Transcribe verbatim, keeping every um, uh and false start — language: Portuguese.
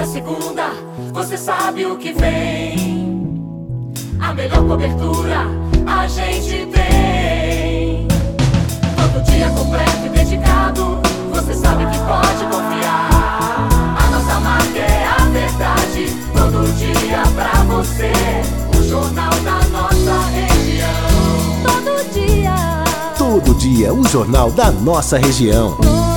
segunda, você sabe o que vem. A melhor cobertura a gente tem. Todo dia completo e dedicado, você sabe que pode confiar. A nossa marca é a verdade, todo dia pra você. O jornal da nossa região. Todo dia, Todo dia, o jornal da nossa região.